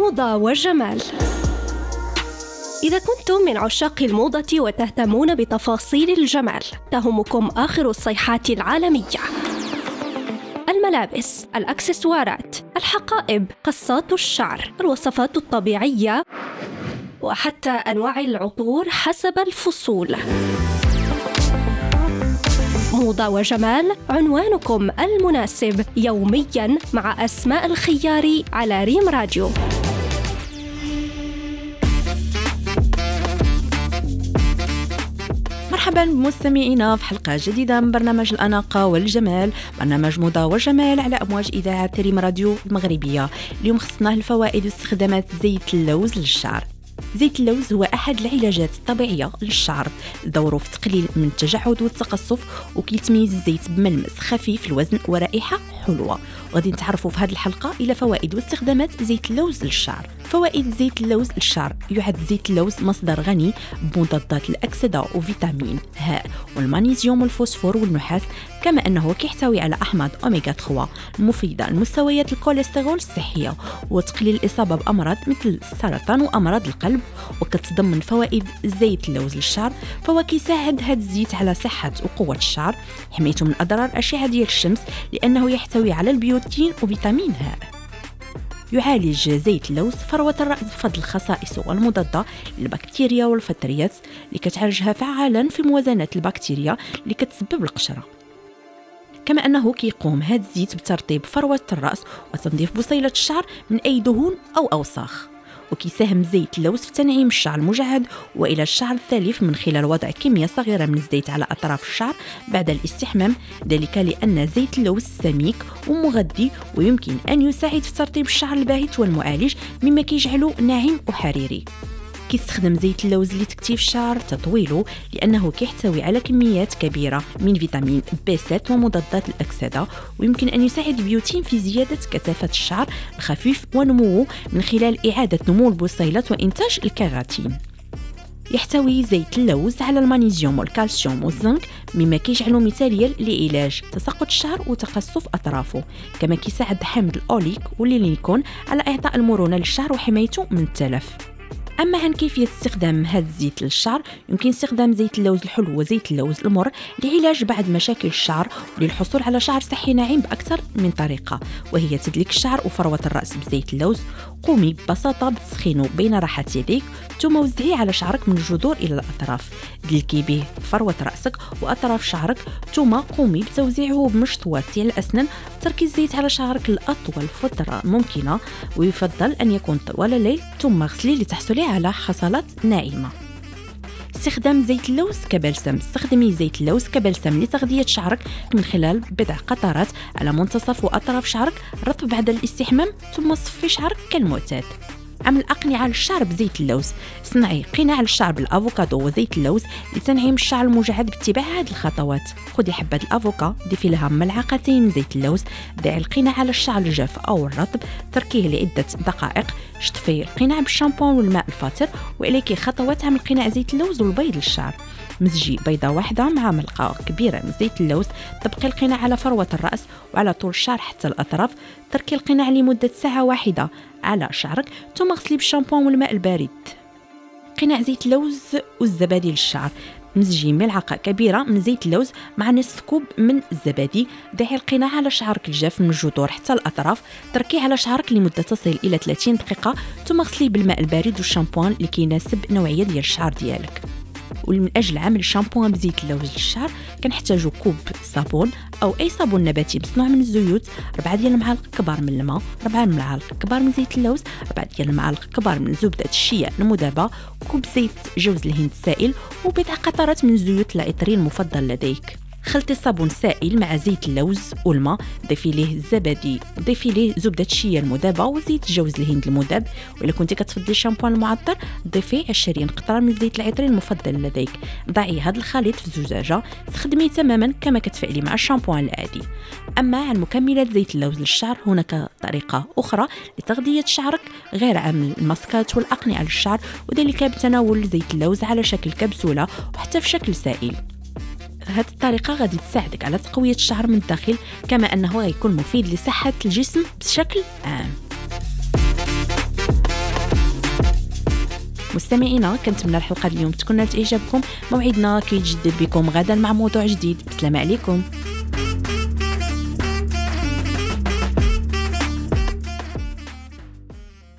موضة وجمال. إذا كنتم من عشاق الموضة وتهتمون بتفاصيل الجمال، تهمكم آخر الصيحات العالمية: الملابس، الأكسسوارات، الحقائب، قصات الشعر، الوصفات الطبيعية، وحتى أنواع العطور حسب الفصول. موضة وجمال، عنوانكم المناسب يومياً مع أسماء الخياري على ريم راديو. مرحبا بمستمعينا في حلقة جديدة من برنامج الأناقة والجمال، برنامج موضة وجمال على أمواج إذاعة ريم راديو المغربية. اليوم خصناه الفوائد واستخدامات زيت اللوز للشعر. زيت اللوز هو أحد العلاجات الطبيعية للشعر، دوره في تقليل من التجعد والتقصف، وكيتميز الزيت بملمس خفيف الوزن ورائحة حلوة. وغادي نتعرفوا في هذه الحلقة إلى فوائد واستخدامات زيت اللوز للشعر. فوائد زيت اللوز للشعر: يعد زيت اللوز مصدر غني بمضادات الأكسدة وفيتامين ه والمغنيسيوم والفوسفور والنحاس، كما أنه كيحتوي على أحماض أوميغا 3 مفيدة لمستويات الكوليسترول الصحية وتقليل الإصابة بأمراض مثل السرطان وأمراض القلب. وكتضمن فوائد زيت اللوز للشعر فهو كيساعد هذا الزيت على صحة وقوة الشعر، حمايته من أضرار الأشعة ديال الشمس لأنه يحتوي على البيوتين وفيتامين ه. يعالج زيت اللوز فروة الرأس بفضل خصائصه المضادة للبكتيريا والفطريات اللي كتعالجها فعالا في موازنة البكتيريا اللي كتسبب القشرة. كما أنه كيقوم هذا الزيت بترطيب فروة الرأس وتنظيف بصيلة الشعر من أي دهون أو أوساخ. وكيساهم زيت اللوز في تنعيم الشعر المجعد وإلى الشعر الثالث من خلال وضع كمية صغيرة من الزيت على أطراف الشعر بعد الاستحمام، ذلك لأن زيت اللوز سميك ومغذي ويمكن أن يساعد في ترطيب الشعر الباهت والمعالج، مما كيجعله ناعم وحريري. كيستخدم زيت اللوز لتكثيف الشعر تطويله لأنه كيحتوي على كميات كبيرة من فيتامين B7 ومضادات الأكسدة، ويمكن أن يساعد البيوتين في زيادة كثافة الشعر الخفيف ونموه من خلال إعادة نمو البصيلات وإنتاج الكيراتين. يحتوي زيت اللوز على المغنيسيوم والكالسيوم والزنك، مما كيجعله مثاليا لعلاج تساقط الشعر وتقصف أطرافه. كما كيساعد حامض الأوليك واللينيكون على إعطاء المرونة للشعر وحمايته من التلف. أما عن كيفية استخدام هذا الزيت للشعر، يمكن استخدام زيت اللوز الحلو وزيت اللوز المر لعلاج بعض مشاكل الشعر وللحصول على شعر صحي ناعم بأكثر من طريقة، وهي تدليك الشعر وفروة الرأس بزيت اللوز. قومي ببساطة بتسخينه بين راحة يديك، ثم وزعيه على شعرك من الجذور إلى الأطراف، دلكي به فروة رأسك وأطراف شعرك، ثم قومي بتوزيعه بمشط ديال الأسنان. تركي الزيت على شعرك لأطول فترة ممكنة، ويفضل أن يكون طوال الليل، ثم اغسليه لتحصلي على حصلات ناعمة. استخدام زيت اللوز كبلسم: استخدمي زيت اللوز كبلسم لتغذية شعرك من خلال بضع قطرات على منتصف وأطراف شعرك رطب بعد الاستحمام، ثم صفي شعرك كالمعتاد. عمل أقنعة للشعر بزيت اللوز: صنعي قناع للشعر بالأفوكادو وزيت اللوز لتنعيم الشعر المجعد باتباع هذه الخطوات. خذي حبة الأفوكا، ضيفي لها ملعقتين من زيت اللوز، ضعي القناع على الشعر الجاف أو الرطب، تركيه لعدة دقائق، شطفي القناع بالشامبون والماء الفاتر. وإليك خطوات عمل قناع زيت اللوز والبيض للشعر: مزجي بيضة واحدة مع ملعقة كبيرة من زيت اللوز، طبقي القناع على فروة الرأس وعلى طول الشعر حتى الأطراف، تركي القناع لمدة ساعة واحدة على شعرك، ثم اغسلي بالشامبون والماء البارد. قناع زيت اللوز والزبادي للشعر: مزجي ملعقة كبيرة من زيت اللوز مع نصف كوب من الزبادي، ضعي القناع على شعرك الجاف من الجذور حتى الأطراف، تركيه على شعرك لمدة تصل إلى 30 دقيقة، ثم اغسليه بالماء البارد والشامبون لكي يناسب نوعية ديال الشعر ديالك. ومن أجل عمل شامبوان بزيت اللوز للشعر كنحتاجو كوب صابون أو أي صابون نباتي مصنوع من الزيوت، 4 ديال المعالق كبار من الماء، 4 معالق كبار من زيت اللوز، 4 ديال المعالق كبار من زبدة الشيا المذابة، كوب زيت جوز الهند السائل، وبضع قطرات من زيوت العطرين المفضل لديك. خلطي الصابون سائل مع زيت اللوز والماء، ضيفي ليه الزبادي، ضيفي ليه زبدة الشيا المذابة وزيت جوز الهند المذاب. وإلا كنتي كتفضلي الشامبوان المعطر، ضيفي 20 قطرة من زيت العطرين المفضل لديك. ضعي هذا الخليط في زجاجة، استخدميه تماما كما كتفعلي مع الشامبوان العادي. أما عن مكملات زيت اللوز للشعر، هناك طريقة أخرى لتغذية شعرك غير عمل الماسكات والأقنعة للشعر، وذلك بتناول زيت اللوز على شكل كبسولة وحتى في شكل سائل. هذه الطريقة غادي تساعدك على تقوية الشعر من الداخل، كما أنه غيكون مفيد لصحة الجسم بشكل عام. مستمعينا كنتمنى الحلقة اليوم تكون نالت إعجابكم. موعدنا كيتجدد بكم غدا مع موضوع جديد. السلام عليكم.